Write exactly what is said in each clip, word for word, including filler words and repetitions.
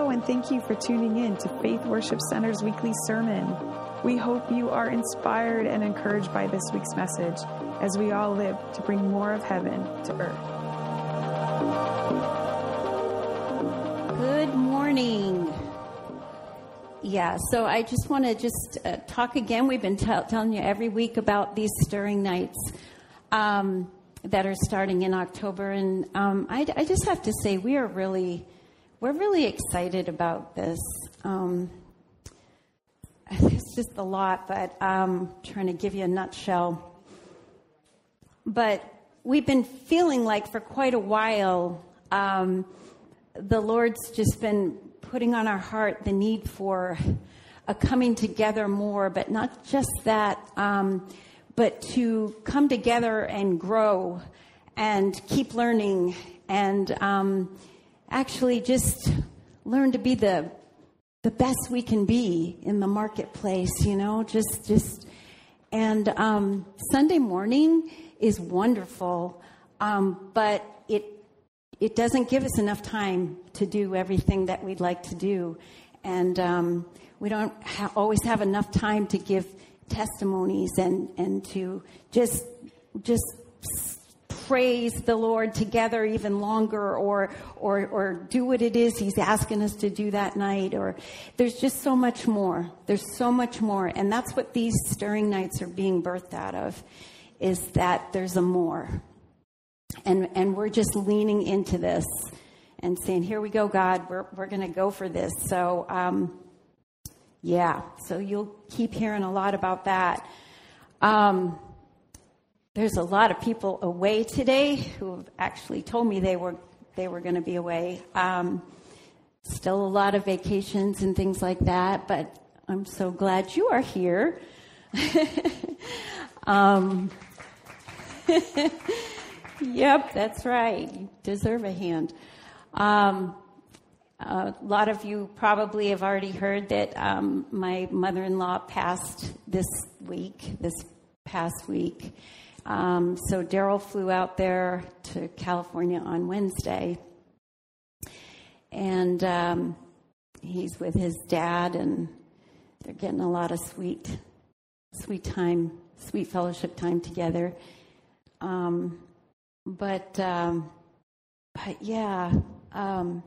Hello, and thank you for tuning in to Faith Worship Center's weekly sermon. We hope you are inspired and encouraged by this week's message as we all live to bring more of heaven to earth. Good morning. Yeah, so I just want to just uh, talk again. We've been t- telling you every week about these stirring nights um, that are starting in October, and um, I, I just have to say we are really, we're really excited about this. Um, it's just a lot, but I'm trying to give you a nutshell. But we've been feeling like for quite a while, um, the Lord's just been putting on our heart the need for a coming together more, but not just that, um, but to come together and grow and keep learning and um, actually just learn to be the the best we can be in the marketplace, you know, just, just, and um, Sunday morning is wonderful, um, but it It doesn't give us enough time to do everything that we'd like to do. And um, we don't ha- always have enough time to give testimonies and, and to just just praise the Lord together even longer or, or or do what it is He's asking us to do that night. Or there's just so much more. There's so much more. And that's what these stirring nights are being birthed out of, is that there's a more. And and we're just leaning into this and saying, here we go, God, we're we're going to go for this. So, um, yeah, so you'll keep hearing a lot about that. Um, there's a lot of people away today who have actually told me they were they were going to be away. Um, still a lot of vacations and things like that, but I'm so glad you are here. um Yep, that's right. You deserve a hand. Um, a lot of you probably have already heard that um, my mother-in-law passed this week, this past week. Um, so Daryl flew out there to California on Wednesday. And um, he's with his dad, and they're getting a lot of sweet, sweet time, sweet fellowship time together. Um But, um, but yeah, um,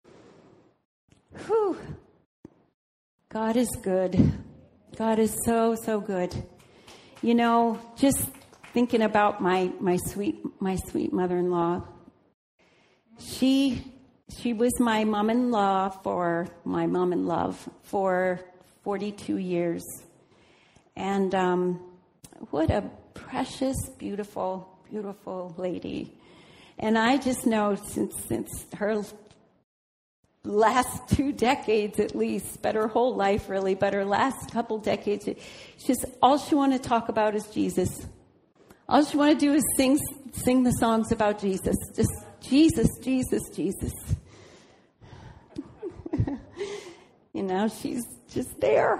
whew, God is good. God is so, so good. You know, just thinking about my, my sweet, my sweet mother-in-law. She, she was my mom-in-law for, my mom-in-love for forty-two years. And, um, what a precious, beautiful, beautiful lady. And I just know since since her last two decades at least, but her whole life really, but her last couple decades, she's all she wanted to talk about is Jesus. All she wanted to do is sing sing the songs about Jesus. Just Jesus, Jesus, Jesus. You know, she's just there.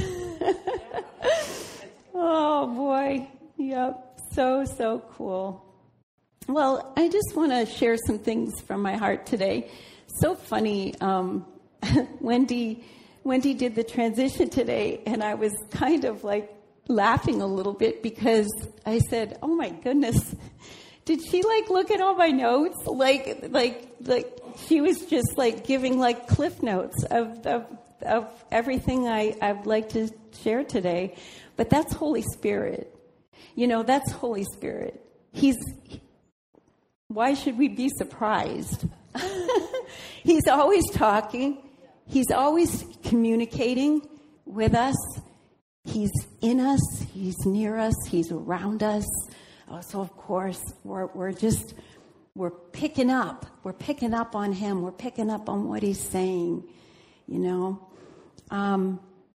Oh boy. Yep. So, so cool. Well, I just want to share some things from my heart today. So funny. Um, Wendy, Wendy did the transition today, and I was kind of like laughing a little bit because I said, "Oh my goodness, did she like look at all my notes? Like, like, like she was just like giving like cliff notes of of, of everything I I'd like to share today." But that's Holy Spirit. You know, that's Holy Spirit. He's, why should we be surprised? He's always talking. He's always communicating with us. He's in us. He's near us. He's around us. Oh, so of course, we're, we're just, we're picking up. We're picking up on Him. We're picking up on what He's saying, you know. Um,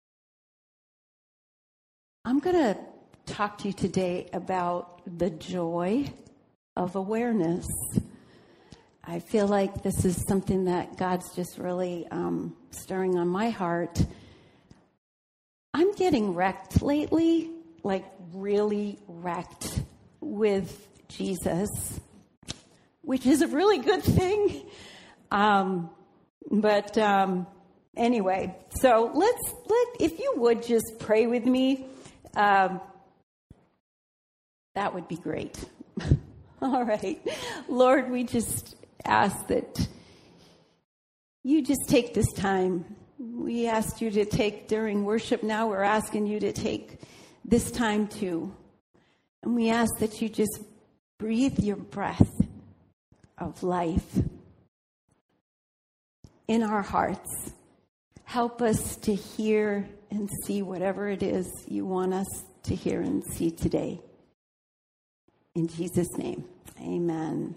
I'm going to talk to you today about the joy of awareness. I feel like this is something that God's just really um, stirring on my heart. I'm getting wrecked lately, like really wrecked with Jesus, which is a really good thing. Um, but um, anyway, so let's, let if you would just pray with me, um, that would be great. All right. Lord, we just ask that you just take this time. We asked you to take during worship. Now we're asking you to take this time too. And we ask that you just breathe your breath of life in our hearts. Help us to hear and see whatever it is you want us to hear and see today. In Jesus' name, amen.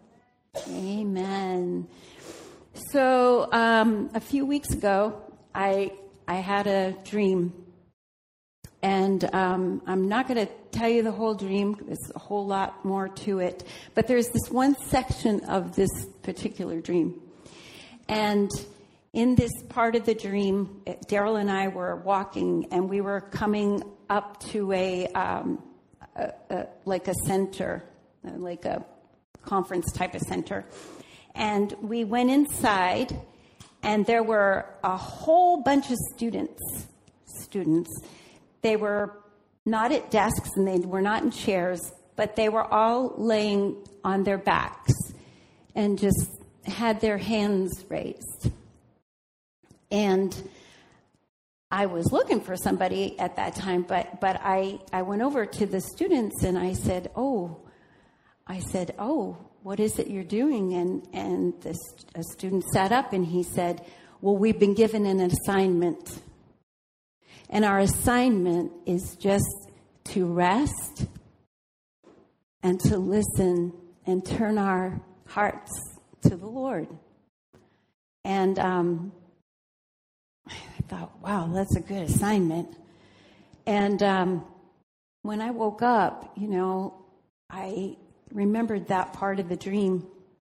Amen. So um, a few weeks ago, I I had a dream. And um, I'm not going to tell you the whole dream. There's a whole lot more to it. But there's this one section of this particular dream. And in this part of the dream, Daryl and I were walking, and we were coming up to a, um, a, a like a center, like a conference type of center. And we went inside, and there were a whole bunch of students, students. They were not at desks, and they were not in chairs, but they were all laying on their backs and just had their hands raised. And I was looking for somebody at that time, but but I, I went over to the students and I said, oh, I said, oh, what is it you're doing? And, and this, a student sat up and he said, well, we've been given an assignment. And our assignment is just to rest and to listen and turn our hearts to the Lord. And um, I thought, wow, that's a good assignment. And um, when I woke up, you know, I remembered that part of the dream.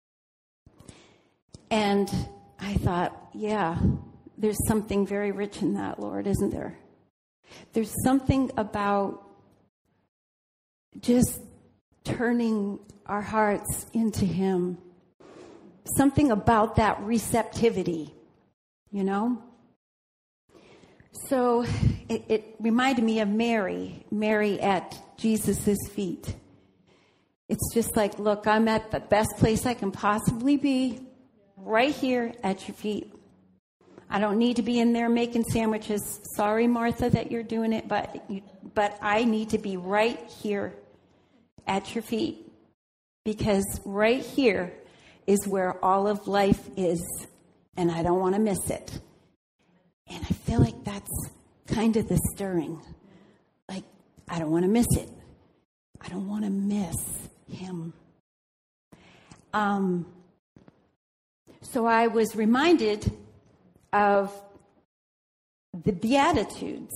And I thought, yeah, there's something very rich in that, Lord, isn't there? There's something about just turning our hearts into Him. Something about that receptivity, you know? So it, it reminded me of Mary, Mary at Jesus' feet. It's just like, look, I'm at the best place I can possibly be, right here at your feet. I don't need to be in there making sandwiches. Sorry, Martha, that you're doing it, but you, but I need to be right here at your feet, because right here is where all of life is, and I don't want to miss it. And I feel like that's kind of the stirring. Like, I don't want to miss it. I don't want to miss Him. Um. So I was reminded of the Beatitudes.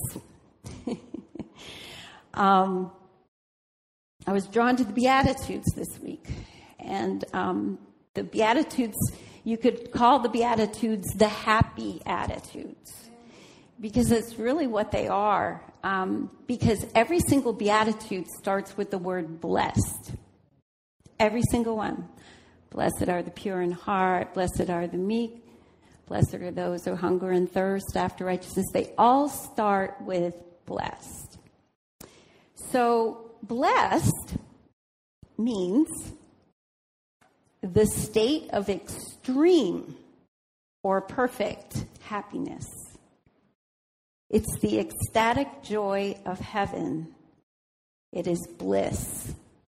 um, I was drawn to the Beatitudes this week. And um, the Beatitudes, you could call the Beatitudes the happy attitudes, because it's really what they are. Um, because every single Beatitude starts with the word blessed. Every single one. Blessed are the pure in heart. Blessed are the meek. Blessed are those who hunger and thirst after righteousness. They all start with blessed. So blessed means the state of extreme or perfect happiness. It's the ecstatic joy of heaven. It is bliss.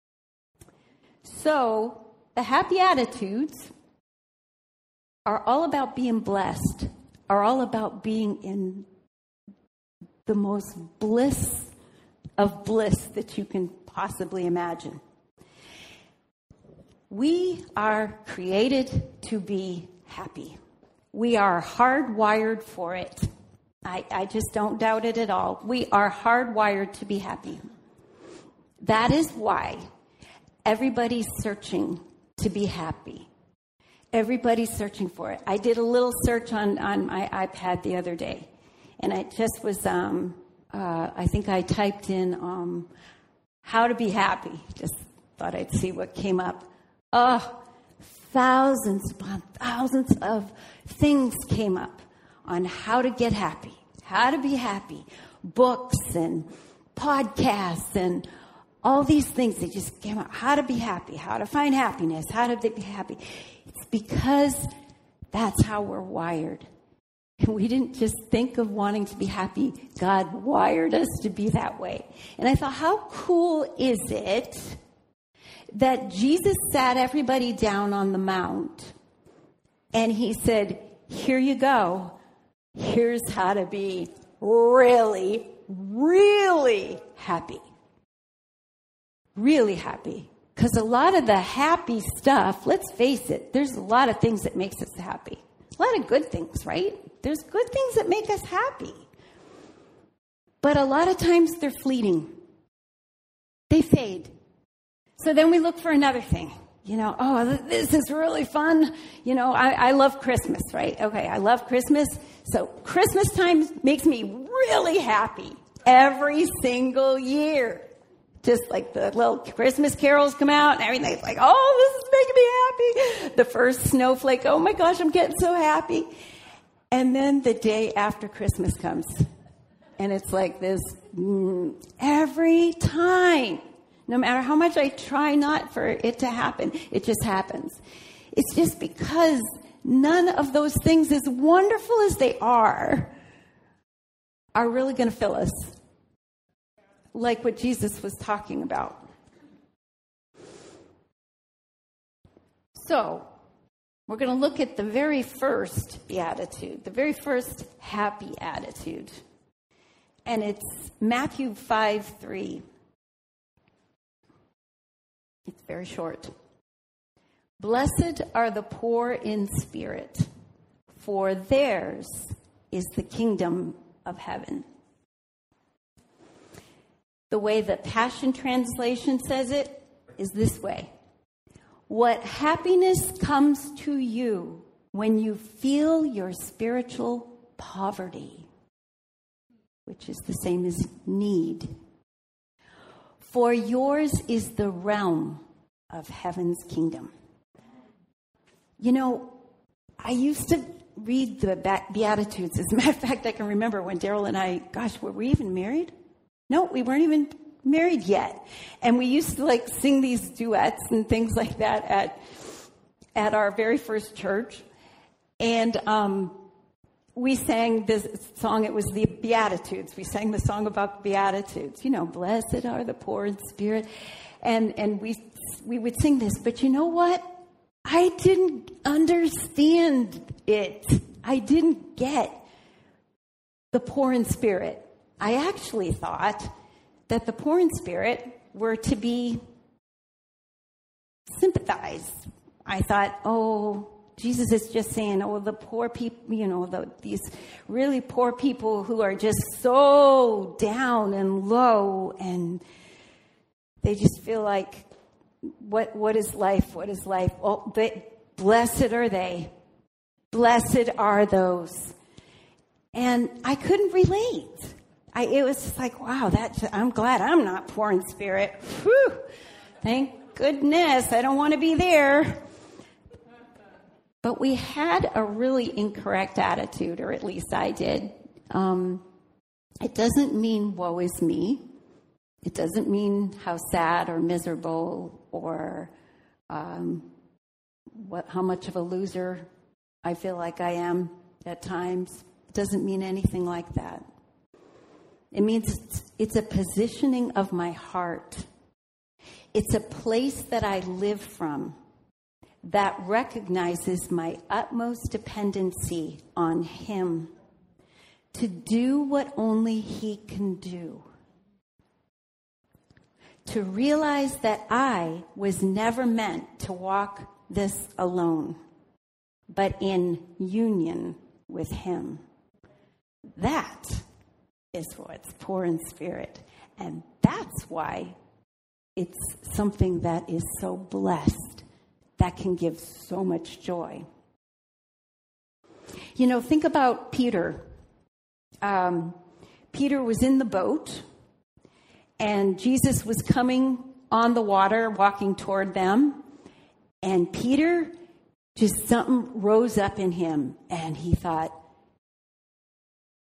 So the happy attitudes are all about being blessed, are all about being in the most bliss of bliss that you can possibly imagine. We are created to be happy. We are hardwired for it. I, I just don't doubt it at all. We are hardwired to be happy. That is why everybody's searching to be happy. Everybody's searching for it. I did a little search on, on my iPad the other day, and I just was, um, uh, I think I typed in um, how to be happy. Just thought I'd see what came up. Oh, thousands upon thousands of things came up on how to get happy, how to be happy, books and podcasts and all these things. They just came out, how to be happy, how to find happiness, how to be happy. It's because that's how we're wired. And we didn't just think of wanting to be happy. God wired us to be that way. And I thought, how cool is it that Jesus sat everybody down on the mount and he said, here you go. Here's how to be really, really happy. Really happy. Because a lot of the happy stuff, let's face it, there's a lot of things that makes us happy. A lot of good things, right? There's good things that make us happy. But a lot of times they're fleeting. They fade. So then we look for another thing. You know, oh, this is really fun. You know, I, I love Christmas, right? Okay, I love Christmas. So Christmas time makes me really happy every single year. Just like the little Christmas carols come out and everything's like, oh, this is making me happy. The first snowflake, oh my gosh, I'm getting so happy. And then the day after Christmas comes. And it's like this mm, every time. No matter how much I try not for it to happen, it just happens. It's just because none of those things, as wonderful as they are, are really going to fill us. Like what Jesus was talking about. So, we're going to look at the very first beatitude, the very first happy attitude. And it's Matthew five three. It's very short. Blessed are the poor in spirit, for theirs is the kingdom of heaven. The way the Passion Translation says it is this way. What happiness comes to you when you feel your spiritual poverty, which is the same as need. For yours is the realm of heaven's kingdom. You know, I used to read the Beatitudes. As a matter of fact, I can remember when Daryl and I, gosh, were we even married? No, we weren't even married yet. And we used to like sing these duets and things like that at at our very first church. And um, we sang this song. It was the Beatitudes. We sang the song about the Beatitudes. You know, blessed are the poor in spirit. And and we we would sing this. But you know what? I didn't understand it. I didn't get the poor in spirit. I actually thought that the poor in spirit were to be sympathized. I thought, oh, Jesus is just saying, oh, the poor people, you know, the, these really poor people who are just so down and low, and they just feel like, what what is life? What is life? Oh, they, blessed are they. Blessed are those. And I couldn't relate. I, it was just like, wow, that, I'm glad I'm not poor in spirit. Whew, thank goodness. I don't want to be there. But we had a really incorrect attitude, or at least I did. Um, it doesn't mean woe is me. It doesn't mean how sad or miserable or um, what how much of a loser I feel like I am at times. It doesn't mean anything like that. It means it's, it's a positioning of my heart. It's a place that I live from that recognizes my utmost dependency on Him to do what only He can do. To realize that I was never meant to walk this alone, but in union with Him. That is what's poor in spirit. And that's why it's something that is so blessed, that can give so much joy. You know, think about Peter. Um, Peter was in the boat, and Jesus was coming on the water, walking toward them. And Peter, just something rose up in him, and he thought,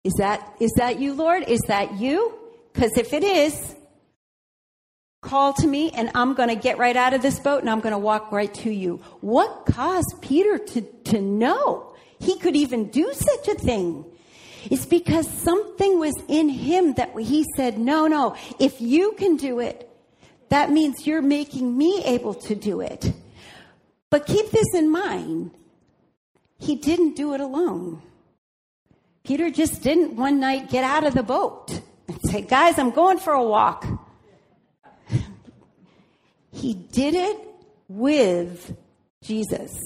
Is that, is that you, Lord? Is that you? Because if it is, call to me and I'm going to get right out of this boat and I'm going to walk right to you. What caused Peter to, to know he could even do such a thing? It's because something was in him that he said, no, no, if you can do it, that means you're making me able to do it. But keep this in mind. He didn't do it alone. Peter just didn't one night get out of the boat and say, guys, I'm going for a walk. He did it with Jesus.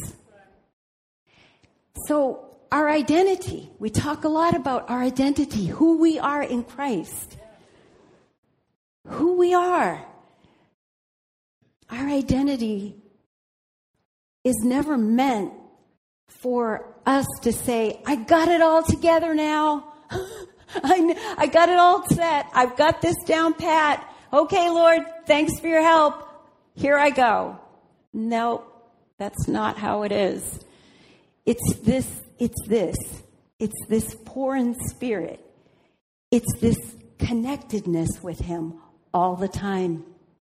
So our identity, we talk a lot about our identity, who we are in Christ. Who we are. Our identity is never meant for us to say, I got it all together now. I, I got it all set. I've got this down pat. Okay, Lord, thanks for your help. Here I go. No, that's not how it is. It's this, it's this. It's this poor in spirit. It's this connectedness with him all the time.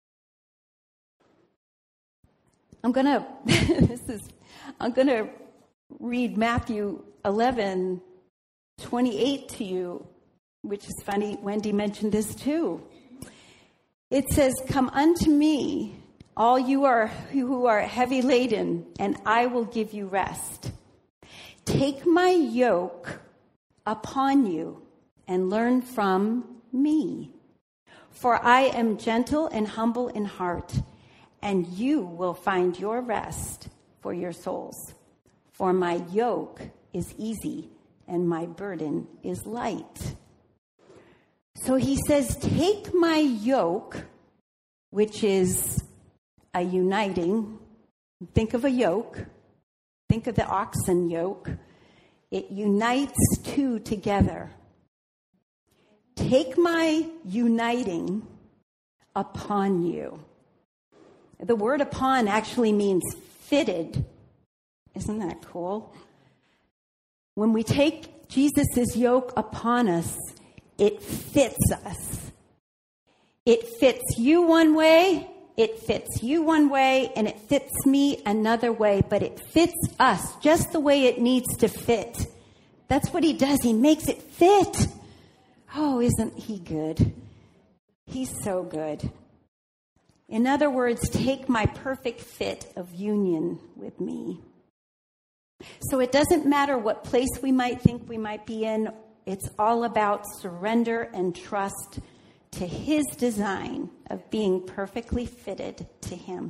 I'm going to, this is, I'm going to read Matthew eleven twenty-eight to you, which is funny. Wendy mentioned this too. It says, come unto me, all you are who are heavy laden, and I will give you rest. Take my yoke upon you and learn from me. For I am gentle and humble in heart, and you will find your rest for your souls. For my yoke is easy and my burden is light. So he says, take my yoke, which is a uniting. Think of a yoke. Think of the oxen yoke. It unites two together. Take my uniting upon you. The word upon actually means fitted. Isn't that cool? When we take Jesus' yoke upon us, it fits us. It fits you one way, it fits you one way, and it fits me another way, but it fits us just the way it needs to fit. That's what he does. He makes it fit. Oh, isn't he good? He's so good. In other words, take my perfect fit of union with me. So it doesn't matter what place we might think we might be in. It's all about surrender and trust to his design of being perfectly fitted to him.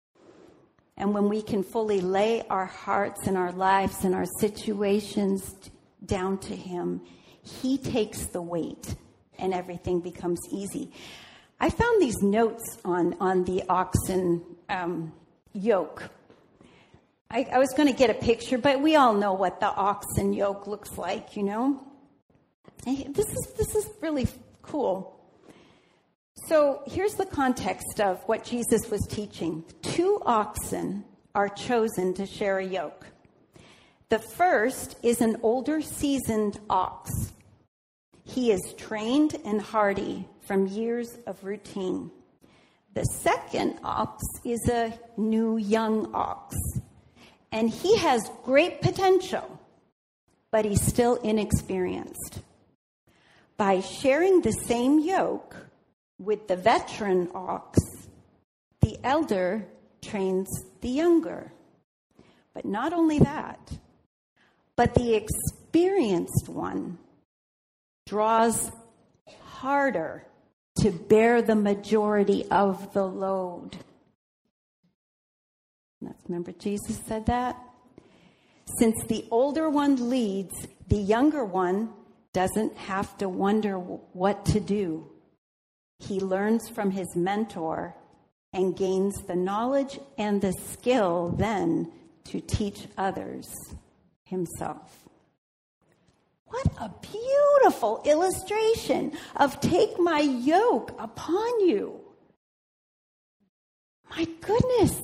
And when we can fully lay our hearts and our lives and our situations down to him, he takes the weight and everything becomes easy. I found these notes on, on the oxen um, yoke. I, I was going to get a picture, but we all know what the oxen yoke looks like, you know. This is this is really cool. So here's the context of what Jesus was teaching. Two oxen are chosen to share a yoke. The first is an older, seasoned ox. He is trained and hardy from years of routine. The second ox is a new, young ox. And he has great potential, but he's still inexperienced. By sharing the same yoke with the veteran ox, the elder trains the younger. But not only that, but the experienced one draws harder to bear the majority of the load. Remember Jesus said that? Since the older one leads, the younger one doesn't have to wonder what to do. He learns from his mentor and gains the knowledge and the skill then to teach others himself. What a beautiful illustration of take my yoke upon you. My goodness.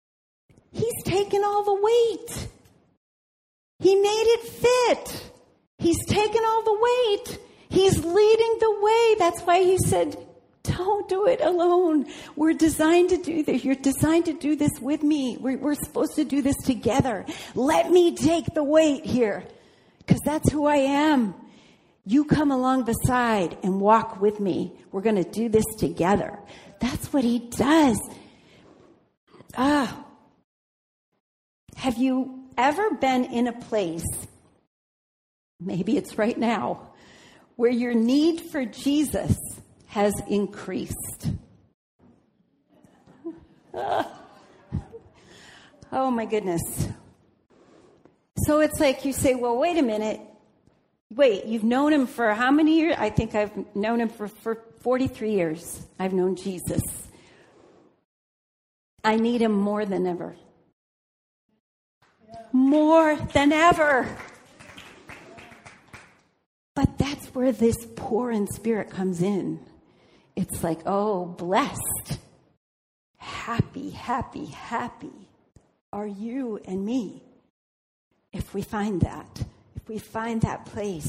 He's taken all the weight. He made it fit. He's taken all the weight. He's leading the way. That's why he said, don't do it alone. We're designed to do this. You're designed to do this with me. We're, we're supposed to do this together. Let me take the weight here, because that's who I am. You come along beside and walk with me. We're going to do this together. That's what he does. Ah. Have you ever been in a place, maybe it's right now, where your need for Jesus has increased? Ah. Oh my goodness. So it's like you say, well, wait a minute. Wait, you've known him for how many years? I think I've known him for, for forty-three years. I've known Jesus. I need him more than ever. More than ever. But that's where this poor in spirit comes in. It's like, oh, blessed, happy, happy, happy are you and me if we find that. We find that place.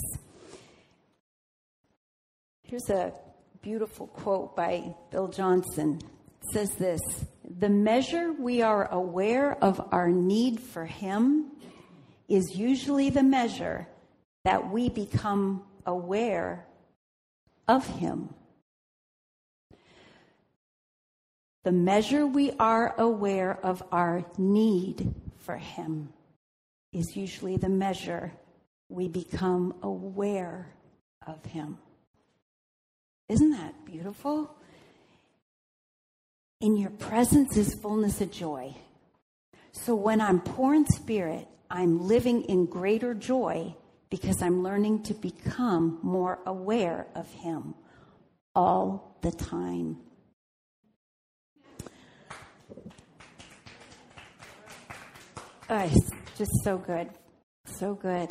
Here's a beautiful quote by Bill Johnson. It says this: the measure we are aware of our need for him is usually the measure that we become aware of him. The measure we are aware of our need for him is usually the measure we become aware of him. Isn't that beautiful? In your presence is fullness of joy. So when I'm poor in spirit, I'm living in greater joy because I'm learning to become more aware of him all the time. Oh, it's just so good. So good.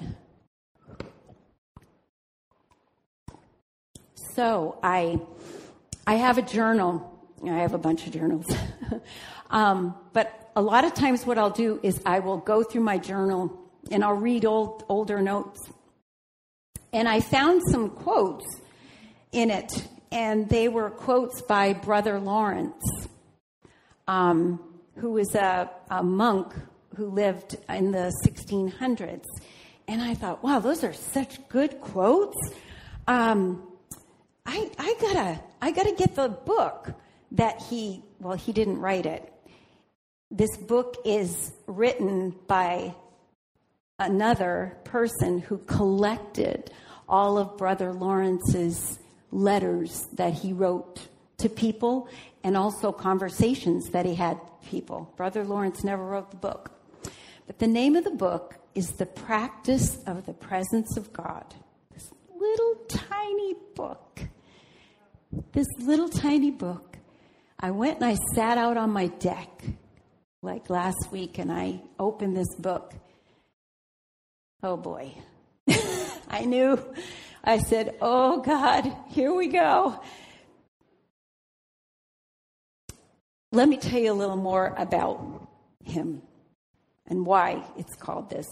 So I I have a journal. I have a bunch of journals. um, but a lot of times what I'll do is I will go through my journal and I'll read old older notes. And I found some quotes in it. And they were quotes by Brother Lawrence, um, who was a, a monk who lived in the sixteen hundreds. And I thought, wow, those are such good quotes. Um I, I gotta, I gotta get the book that he, well, he didn't write it. This book is written by another person who collected all of Brother Lawrence's letters that he wrote to people and also conversations that he had with people. Brother Lawrence never wrote the book. But the name of the book is The Practice of the Presence of God. This little tiny book. This little tiny book. I went and I sat out on my deck like last week and I opened this book. Oh boy. I knew. I said, oh God, here we go. Let me tell you a little more about him and why it's called this.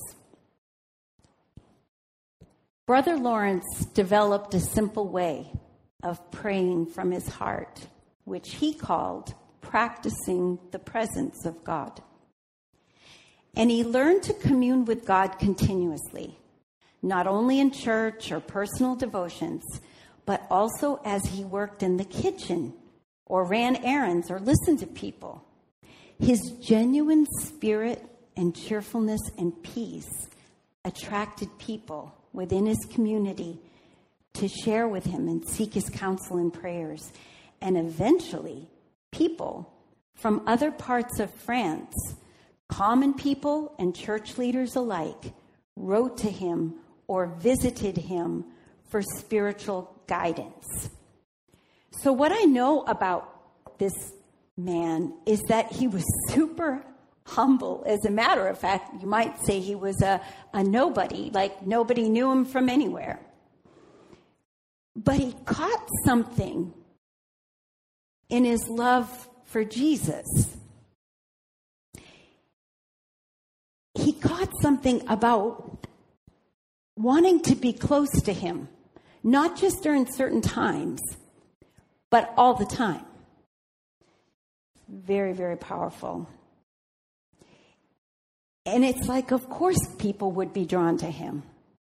Brother Lawrence developed a simple way of praying from his heart, which he called practicing the presence of God. And he learned to commune with God continuously, not only in church or personal devotions, but also as he worked in the kitchen or ran errands or listened to people. His genuine spirit and cheerfulness and peace attracted people within his community to share with him and seek his counsel and prayers. And eventually, people from other parts of France, common people and church leaders alike, wrote to him or visited him for spiritual guidance. So what I know about this man is that he was super humble. As a matter of fact, you might say he was a, a nobody, like nobody knew him from anywhere. But he caught something in his love for Jesus. He caught something about wanting to be close to him, not just during certain times, but all the time. Very, very powerful. And it's like, of course, people would be drawn to him.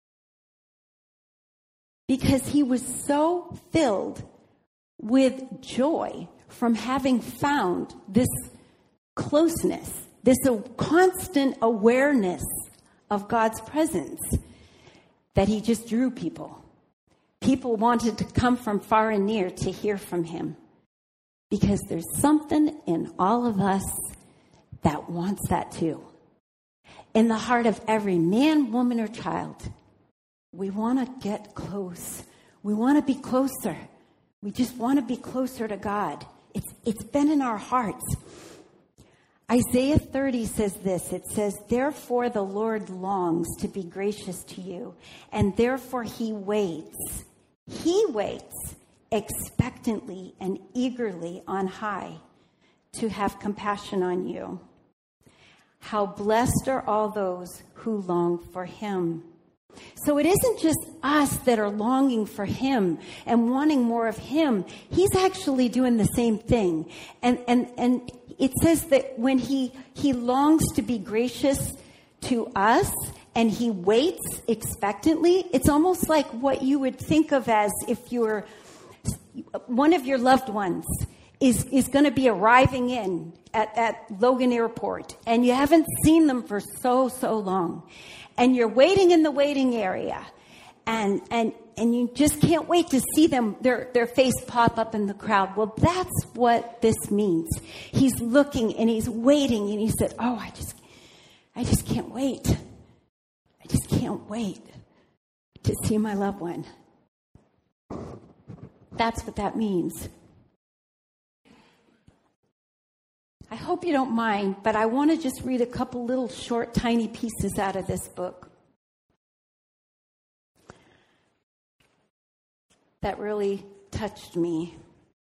Because he was so filled with joy from having found this closeness, this constant awareness of God's presence, that he just drew people. People wanted to come from far and near to hear from him. Because there's something in all of us that wants that too. In the heart of every man, woman, or child, we want to get close. We want to be closer. We just want to be closer to God. It's, it's been in our hearts. Isaiah thirty says this. It says, therefore the Lord longs to be gracious to you, and therefore he waits. He waits expectantly and eagerly on high to have compassion on you. How blessed are all those who long for him. So it isn't just us that are longing for him and wanting more of him. He's actually doing the same thing. And and and it says that when he he longs to be gracious to us and he waits expectantly, it's almost like what you would think of as if you're one of your loved ones is, is going to be arriving in at, at Logan Airport, and you haven't seen them for so, so long. And you're waiting in the waiting area, and and and you just can't wait to see them, their, their face pop up in the crowd. Well, that's what this means. He's looking, and he's waiting, and he said, oh, I just, I just can't wait. I just can't wait to see my loved one. That's what that means. I hope you don't mind, but I want to just read a couple little short, tiny pieces out of this book that really touched me.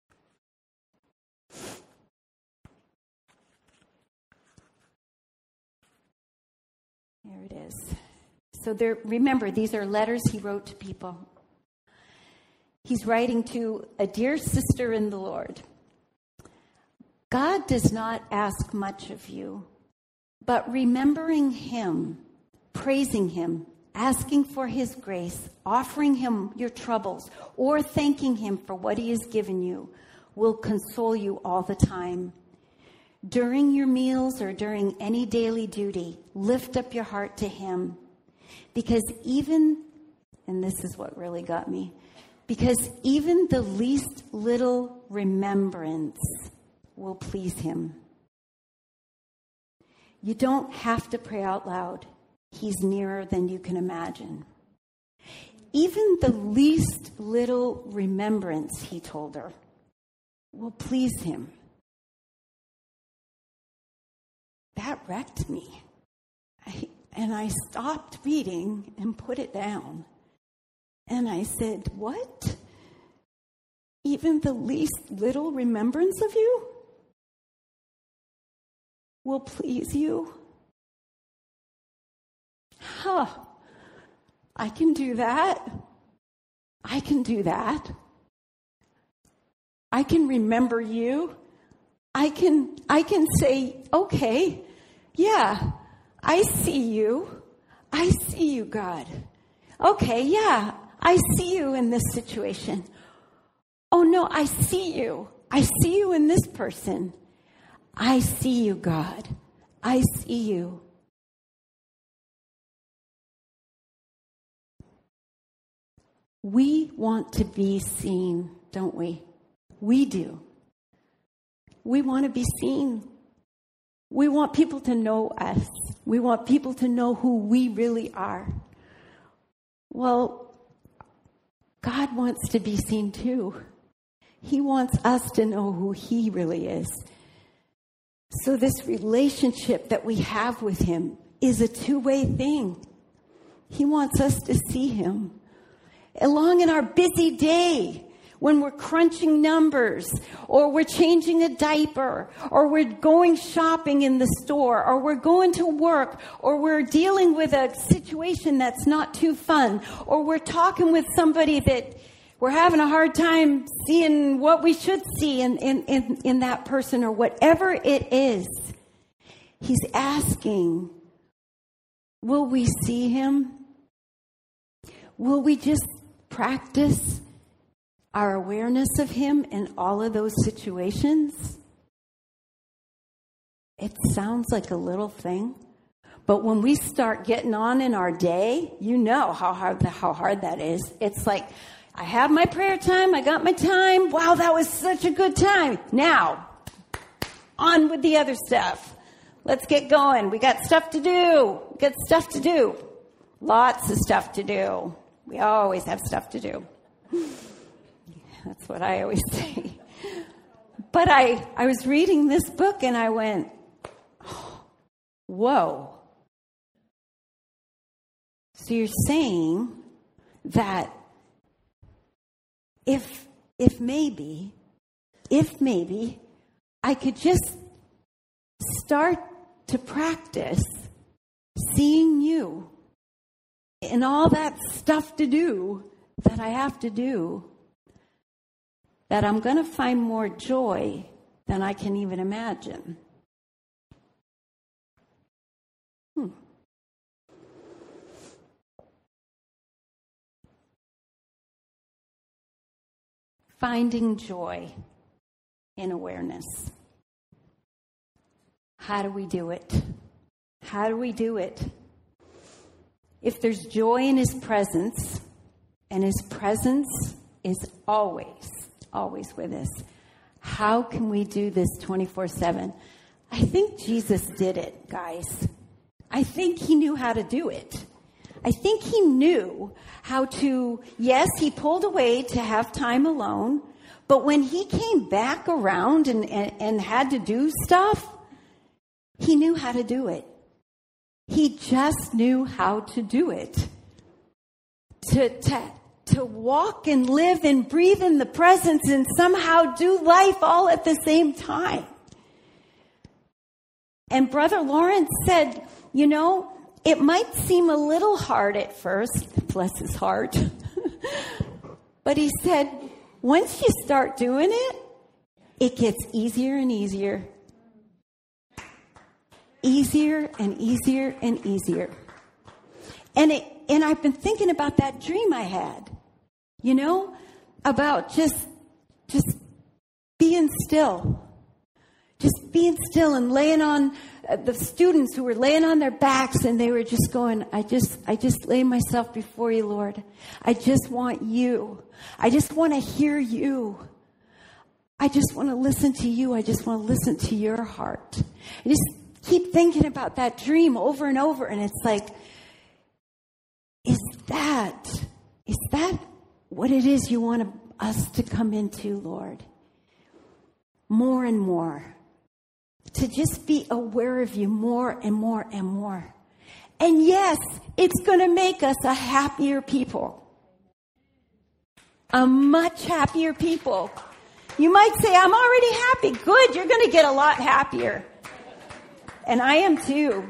There it is. So there, remember, these are letters he wrote to people. He's writing to a dear sister in the Lord. God does not ask much of you, but remembering him, praising him, asking for his grace, offering him your troubles, or thanking him for what he has given you will console you all the time. During your meals or during any daily duty, lift up your heart to him. Because even, and this is what really got me, because even the least little remembrance will please him. You don't have to pray out loud. He's nearer than you can imagine. Even the least little remembrance, he told her, will please him. That wrecked me. I, and I stopped reading and put it down. And I said, what? Even the least little remembrance of you will please you? Huh. I can do that. I can do that. I can remember you. I can, I can say, okay, yeah, I see you. I see you, God. Okay, yeah, I see you in this situation. Oh no, I see you. I see you in this person. I see you, God. I see you. We want to be seen, don't we? We do. We want to be seen. We want people to know us. We want people to know who we really are. Well, God wants to be seen too. He wants us to know who he really is. So this relationship that we have with him is a two-way thing. He wants us to see him. Along in our busy day, when we're crunching numbers, or we're changing a diaper, or we're going shopping in the store, or we're going to work, or we're dealing with a situation that's not too fun, or we're talking with somebody that we're having a hard time seeing what we should see in, in, in, in that person, or whatever it is. He's asking, will we see him? Will we just practice our awareness of him in all of those situations? It sounds like a little thing, but when we start getting on in our day, you know how hard how hard that is. It's like, I have my prayer time, I got my time. Wow, that was such a good time. Now, on with the other stuff. Let's get going. We got stuff to do. We got stuff to do. Lots of stuff to do. We always have stuff to do. That's what I always say. But I, I was reading this book and I went, oh, whoa. So you're saying that if, if maybe, if maybe I could just start to practice seeing you and all that stuff to do that I have to do, that I'm going to find more joy than I can even imagine. Hmm. Finding joy in awareness. How do we do it? How do we do it? If there's joy in his presence, and his presence is always, always with us, how can we do this twenty-four seven? I think Jesus did it, guys. I think he knew how to do it. I think he knew how to, yes, he pulled away to have time alone, but when he came back around and, and, and had to do stuff, he knew how to do it. He just knew how to do it. To, to, to walk and live and breathe in the presence and somehow do life all at the same time. And Brother Lawrence said, you know, it might seem a little hard at first, bless his heart. But he said, once you start doing it, it gets easier and easier. Easier and easier and easier. And it, and I've been thinking about that dream I had, you know, about just, just being still. Just being still and laying on uh, the students who were laying on their backs and they were just going, I just, I just lay myself before you, Lord. I just want you. I just want to hear you. I just want to listen to you. I just want to listen to your heart. I just keep thinking about that dream over and over. And it's like, is that, is that what it is you want us to come into, Lord? More and more. To just be aware of you more and more and more. And yes, it's going to make us a happier people. A much happier people. You might say, I'm already happy. Good, you're going to get a lot happier. And I am too.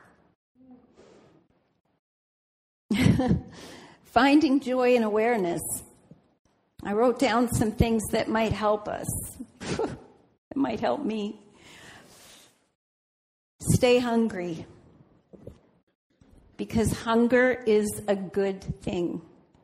Finding joy and awareness. I wrote down some things that might help us. It might help me. Stay hungry. Because hunger is a good thing.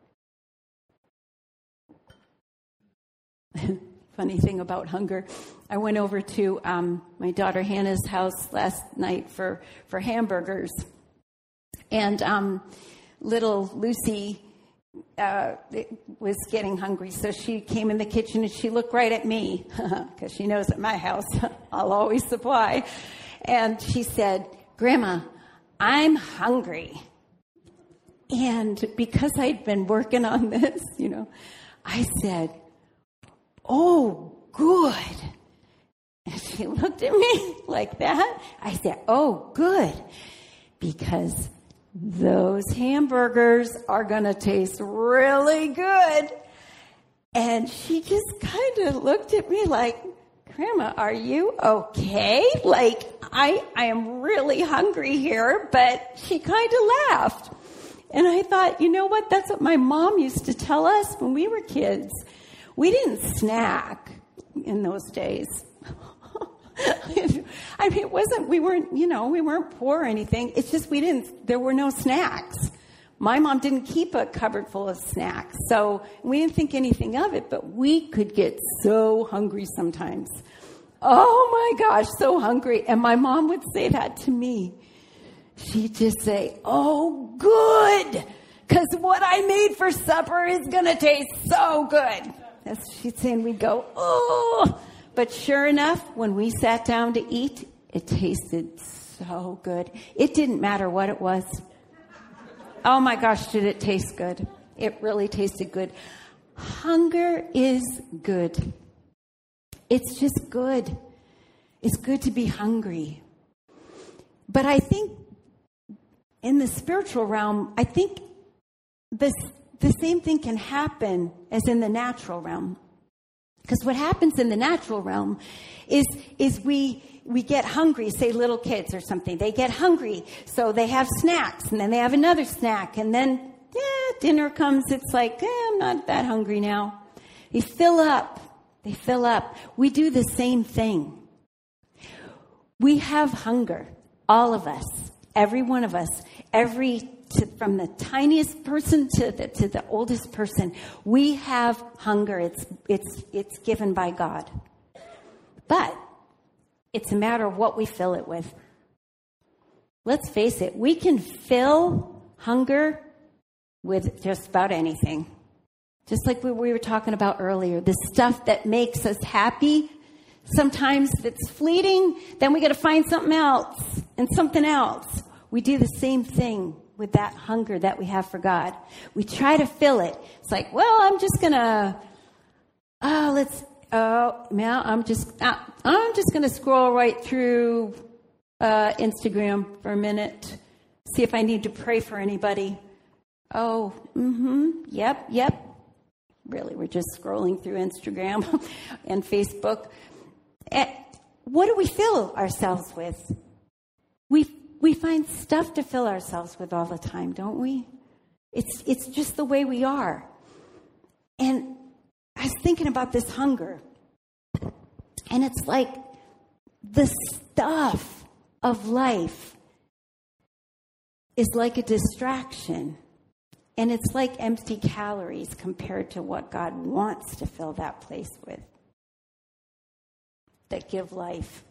Funny thing about hunger. I went over to um, my daughter Hannah's house last night for, for hamburgers. And um, little Lucy uh, was getting hungry. So she came in the kitchen and she looked right at me. Because she knows at my house I'll always supply. And she said, Grandma, I'm hungry. And because I'd been working on this, you know, I said, oh, good. And she looked at me like that. I said, oh, good. Because those hamburgers are going to taste really good. And she just kind of looked at me like, Grandma, are you okay? Like, I, I am really hungry here, but she kind of laughed. And I thought, you know what? That's what my mom used to tell us when we were kids. We didn't snack in those days. I mean, it wasn't, we weren't, you know, we weren't poor or anything. It's just we didn't, there were no snacks. My mom didn't keep a cupboard full of snacks, so we didn't think anything of it, but we could get so hungry sometimes. Oh my gosh, so hungry. And my mom would say that to me. She'd just say, oh, good, because what I made for supper is going to taste so good. As she'd say, and we'd go, oh. But sure enough, when we sat down to eat, it tasted so good. It didn't matter what it was. Oh my gosh, did it taste good. It really tasted good. Hunger is good. It's just good. It's good to be hungry. But I think in the spiritual realm, I think this, the same thing can happen as in the natural realm. Because what happens in the natural realm is, is we... We get hungry, say little kids or something. They get hungry, so they have snacks, and then they have another snack, and then eh, dinner comes. It's like, eh, I'm not that hungry now. They fill up. They fill up. We do the same thing. We have hunger, all of us, every one of us, every to, from the tiniest person to the to the oldest person. We have hunger. It's it's it's given by God, but it's a matter of what we fill it with. Let's face it, we can fill hunger with just about anything. Just like we were talking about earlier, the stuff that makes us happy, sometimes it's fleeting, then we got to find something else and something else. We do the same thing with that hunger that we have for God. We try to fill it. It's like, well, I'm just going to, oh, let's, Oh, now I'm just uh, I'm just going to scroll right through uh, Instagram for a minute, see if I need to pray for anybody. Oh, mm-hmm, yep, yep. Really, we're just scrolling through Instagram and Facebook. And what do we fill ourselves with? We we find stuff to fill ourselves with all the time, don't we? It's it's just the way we are. And I was thinking about this hunger, and it's like the stuff of life is like a distraction, and it's like empty calories compared to what God wants to fill that place with, that give life.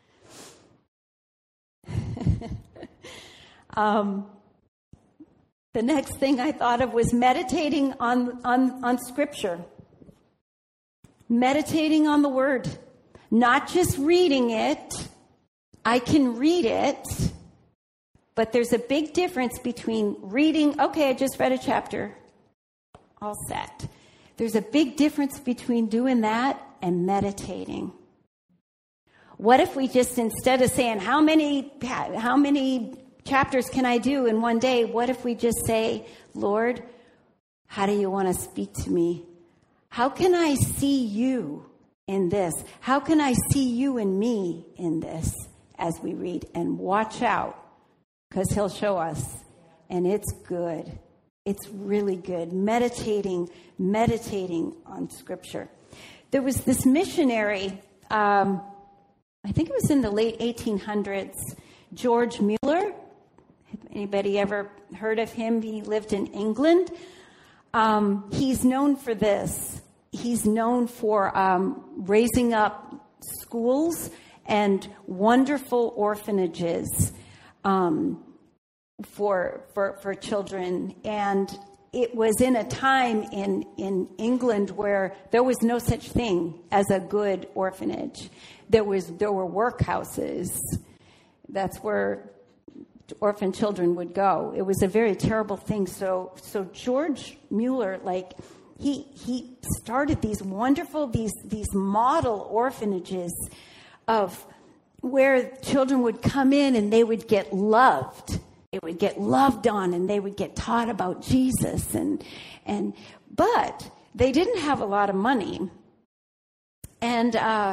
um, the next thing I thought of was meditating on, on, on Scripture. Meditating on the Word, not just reading it. I can read it, but there's a big difference between reading, okay, I just read a chapter, all set. There's a big difference between doing that and meditating. What if we just, instead of saying, how many, how many chapters can I do in one day, what if we just say, Lord, how do you want to speak to me? How can I see you in this? How can I see you and me in this as we read? And watch out, because he'll show us. And it's good. It's really good. Meditating, meditating on Scripture. There was this missionary, um, I think it was in the late eighteen hundreds, George Mueller. Anybody ever heard of him? He lived in England. Um, he's known for this. He's known for um, raising up schools and wonderful orphanages um, for, for for children. And it was in a time in, in England where there was no such thing as a good orphanage. There was there were workhouses. That's where orphan children would go. It was a very terrible thing. So so George Mueller, like, he he started these wonderful, these these model orphanages of where children would come in and they would get loved. They would get loved on and they would get taught about Jesus. And and but they didn't have a lot of money. And uh,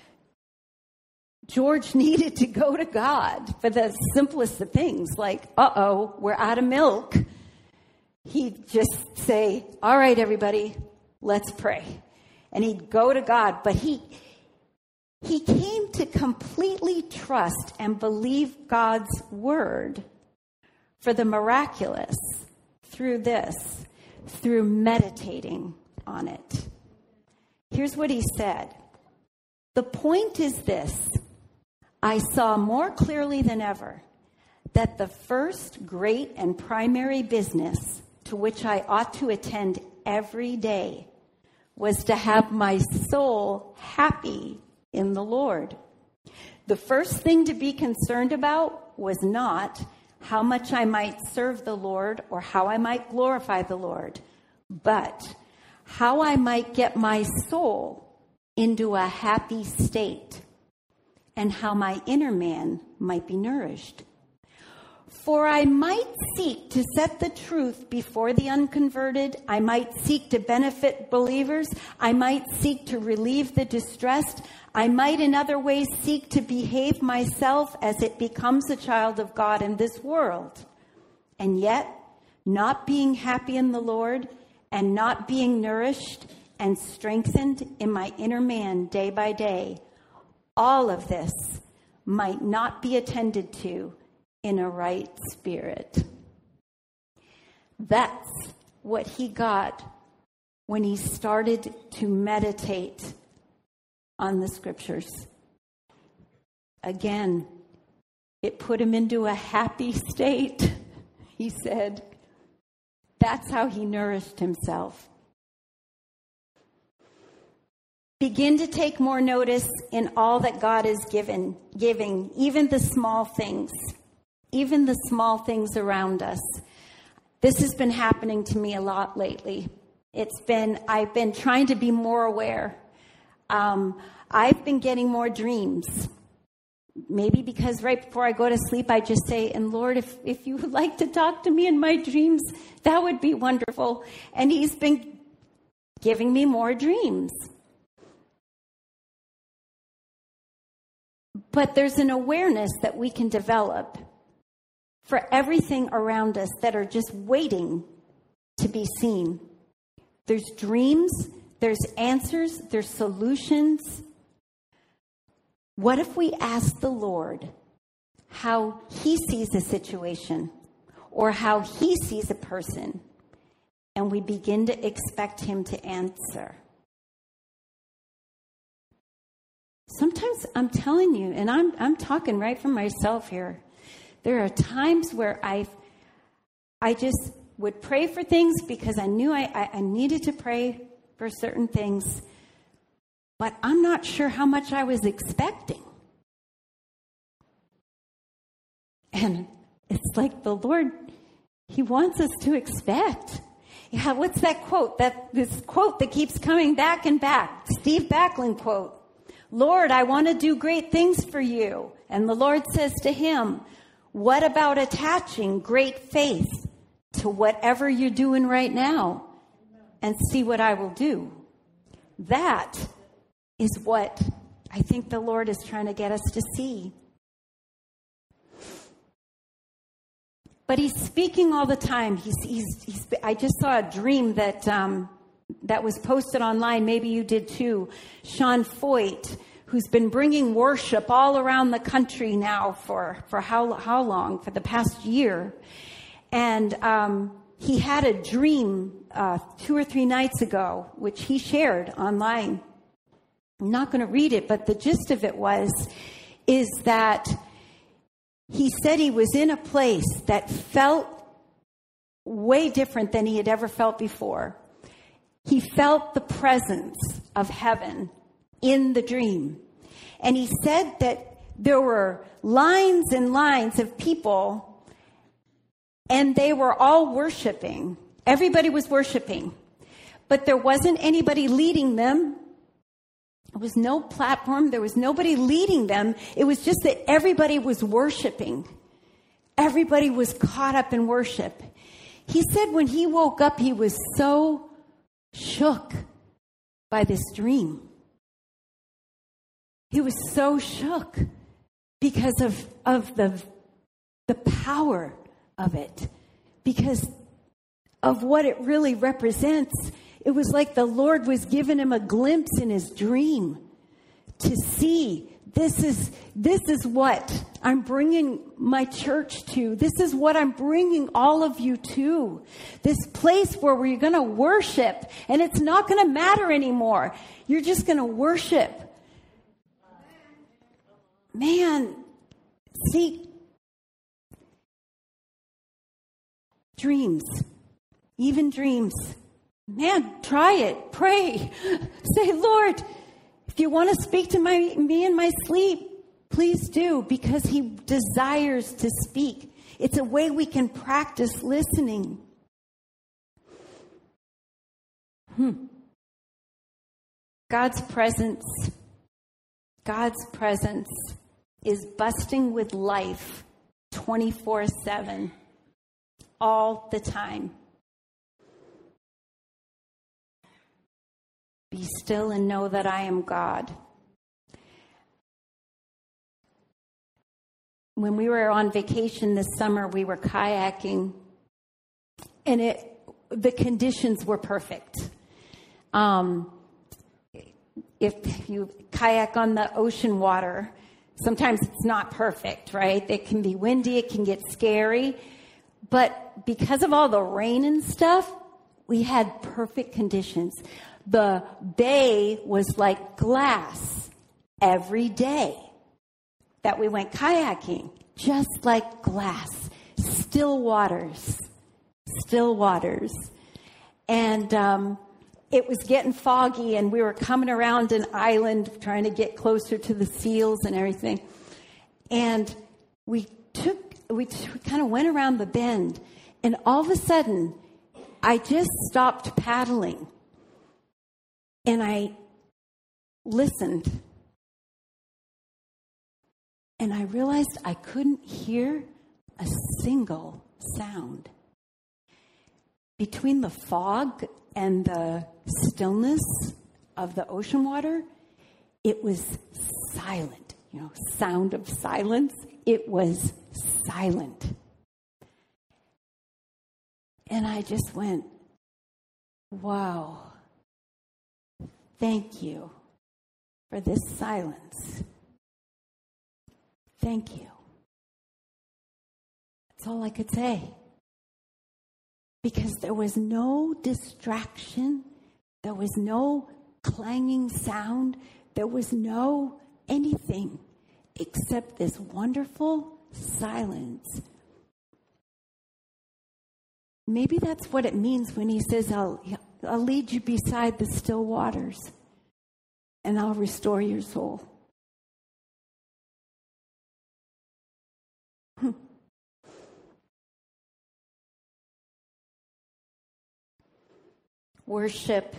George needed to go to God for the simplest of things, like, uh-oh, we're out of milk. He'd just say, all right, everybody, let's pray. And he'd go to God. But he he came to completely trust and believe God's word for the miraculous through this, through meditating on it. Here's what he said. The point is this. I saw more clearly than ever that the first great and primary business to which I ought to attend every day was to have my soul happy in the Lord. The first thing to be concerned about was not how much I might serve the Lord or how I might glorify the Lord, but how I might get my soul into a happy state and how my inner man might be nourished. For I might seek to set the truth before the unconverted. I might seek to benefit believers. I might seek to relieve the distressed. I might in other ways seek to behave myself as it becomes a child of God in this world. And yet, not being happy in the Lord and not being nourished and strengthened in my inner man day by day, all of this might not be attended to in a right spirit. That's what he got when he started to meditate on the scriptures. Again, it put him into a happy state, he said. That's how he nourished himself. Begin to take more notice in all that God is given, giving, even the small things, even the small things around us. This has been happening to me a lot lately. It's been, I've been trying to be more aware. Um, I've been getting more dreams. Maybe because right before I go to sleep, I just say, and Lord, if, if you would like to talk to me in my dreams, that would be wonderful. And he's been giving me more dreams. But there's an awareness that we can develop for everything around us that are just waiting to be seen. There's dreams, there's answers, there's solutions. What if we ask the Lord how he sees a situation or how he sees a person, and we begin to expect him to answer? Sometimes I'm telling you, and I'm I'm talking right from myself here, there are times where I I just would pray for things because I knew I, I, I needed to pray for certain things, but I'm not sure how much I was expecting. And it's like the Lord, he wants us to expect. Yeah, what's that quote? That this quote that keeps coming back and back. Steve Backlund quote. Lord, I want to do great things for you. And the Lord says to him, what about attaching great faith to whatever you're doing right now and see what I will do? That is what I think the Lord is trying to get us to see. But he's speaking all the time. He's, he's, he's, I just saw a dream that um, that was posted online. Maybe you did too. Sean Foyt, who's been bringing worship all around the country now for, for how, how long? For the past year. And um, he had a dream uh, two or three nights ago, which he shared online. I'm not going to read it, but the gist of it was, is that he said he was in a place that felt way different than he had ever felt before. He felt the presence of heaven in the dream. And he said that there were lines and lines of people, and they were all worshiping. Everybody was worshiping. But there wasn't anybody leading them. There was no platform. There was nobody leading them. It was just that everybody was worshiping. Everybody was caught up in worship. He said when he woke up, he was so shook by this dream. He was so shook because of, of the, the power of it, because of what it really represents. It was like the Lord was giving him a glimpse in his dream to see, this is, this is what I'm bringing my church to. This is what I'm bringing all of you to. This place where we're going to worship, and it's not going to matter anymore. You're just going to worship. Man, see, dreams, even dreams. Man, try it. Pray. Say, Lord, if you want to speak to my, me in my sleep, please do, because he desires to speak. It's a way we can practice listening. Hmm. God's presence, God's presence is busting with life twenty-four seven, all the time. Be still and know that I am God. When we were on vacation this summer, we were kayaking, and it the conditions were perfect. Um, if you kayak on the ocean water, sometimes it's not perfect, right? It can be windy, it can get scary. But because of all the rain and stuff, we had perfect conditions. The bay was like glass every day that we went kayaking, just like glass, still waters, still waters. And um, it was getting foggy, and we were coming around an island trying to get closer to the seals and everything. And we took, we t- kind of went around the bend, and all of a sudden, I just stopped paddling. And I listened. And I realized I couldn't hear a single sound. Between the fog and the stillness of the ocean water, it was silent. You know, sound of silence. It was silent. And I just went, wow. Thank you for this silence. Thank you. That's all I could say. Because there was no distraction. There was no clanging sound. There was no anything except this wonderful silence. Maybe that's what it means when he says, I'll, I'll lead you beside the still waters, and I'll restore your soul. Hmm. Worship.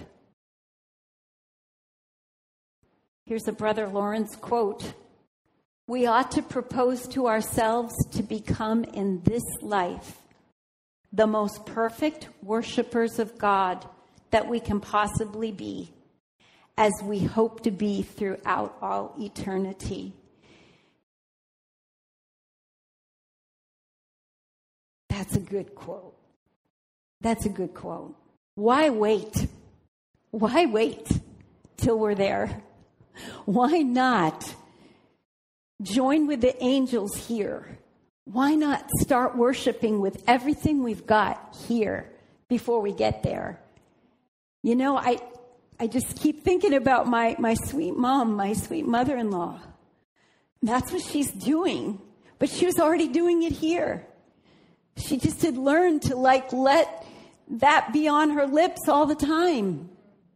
Here's a Brother Lawrence quote. We ought to propose to ourselves to become in this life the most perfect worshipers of God that we can possibly be, as we hope to be throughout all eternity. That's a good quote. That's a good quote. Why wait? Why wait till we're there? Why not join with the angels here? Why not start worshiping with everything we've got here before we get there? You know, I I just keep thinking about my, my sweet mom, my sweet mother-in-law. That's what she's doing. But she was already doing it here. She just had learned to, like, let that be on her lips all the time.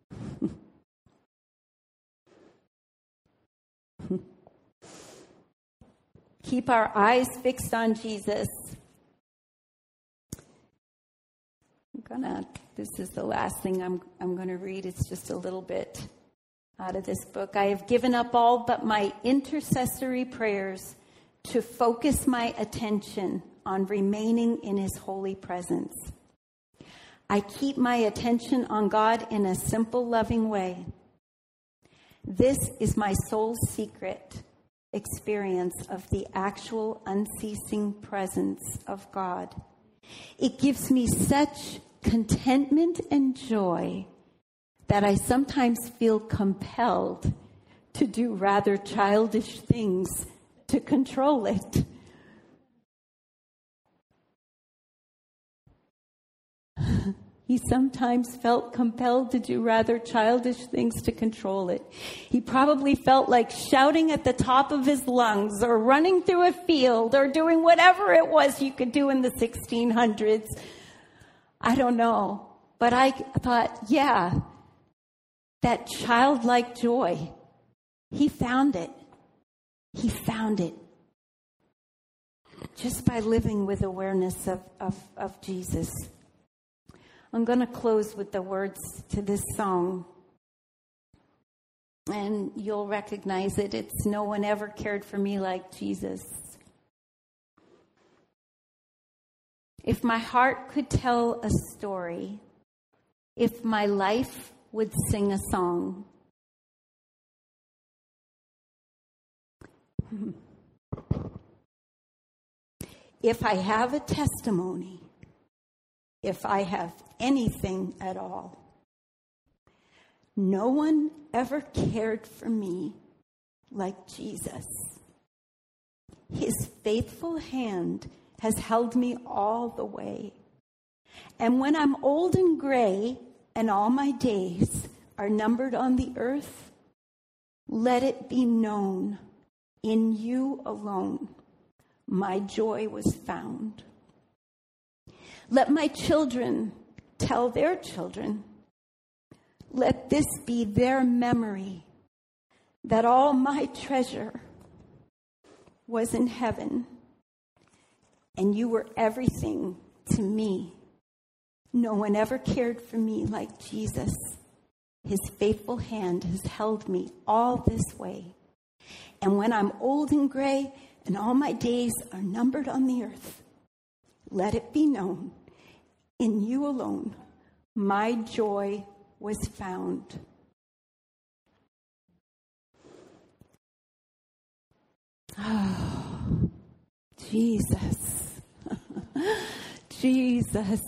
Keep our eyes fixed on Jesus. I'm gonna, this is the last thing I'm, I'm going to read. It's just a little bit out of this book. I have given up all but my intercessory prayers to focus my attention on remaining in his holy presence. I keep my attention on God in a simple, loving way. This is my soul's secret experience of the actual, unceasing presence of God. It gives me such contentment and joy that I sometimes feel compelled to do rather childish things to control it. He sometimes felt compelled to do rather childish things to control it. He probably felt like shouting at the top of his lungs or running through a field or doing whatever it was you could do in the sixteen hundreds. I don't know. But I thought, yeah, that childlike joy, he found it. He found it. Just by living with awareness of, of, of Jesus. I'm going to close with the words to this song. And you'll recognize it. It's "No One Ever Cared for Me Like Jesus." If my heart could tell a story, if my life would sing a song, if I have a testimony, if I have anything at all, no one ever cared for me like Jesus. His faithful hand has held me all the way. And when I'm old and gray and all my days are numbered on the earth, let it be known, in you alone my joy was found. Let my children tell their children, let this be their memory, that all my treasure was in heaven, and you were everything to me. No one ever cared for me like Jesus. His faithful hand has held me all this way. And when I'm old and gray and all my days are numbered on the earth, let it be known, in you alone, my joy was found. Oh, Jesus. Jesus.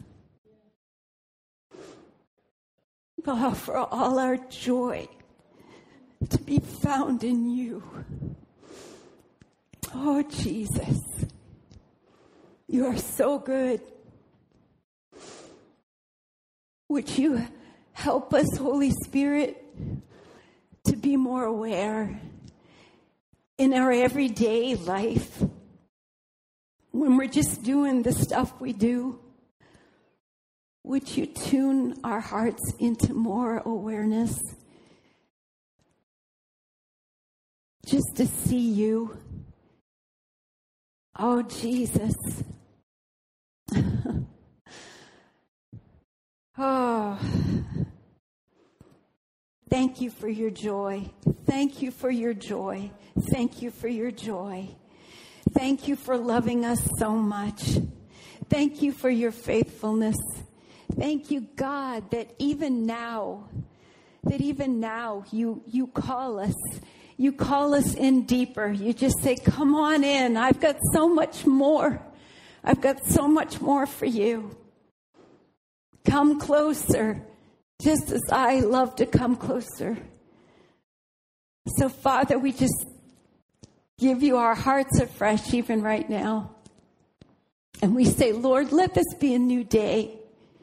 Oh, for all our joy to be found in you. Oh, Jesus. You are so good. Would you help us, Holy Spirit, to be more aware in our everyday life when we're just doing the stuff we do? Would you tune our hearts into more awareness? Just to see you. Oh, Jesus. Oh, thank you for your joy. Thank you for your joy. Thank you for your joy. Thank you for loving us so much. Thank you for your faithfulness. Thank you, God, that even now, that even now you, you call us. You call us in deeper. You just say, come on in. I've got so much more. I've got so much more for you. Come closer, just as I love to come closer. So, Father, we just give you our hearts afresh even right now. And we say, Lord, let this be a new day.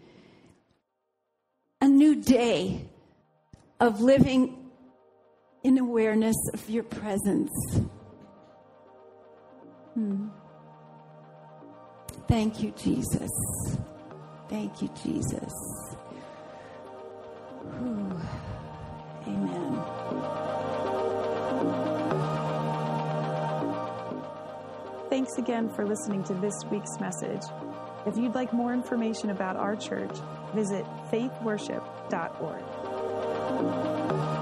A new day of living in awareness of your presence. Hmm. Thank you, Jesus. Thank you, Jesus. Whew. Amen. Thanks again for listening to this week's message. If you'd like more information about our church, visit faith worship dot org.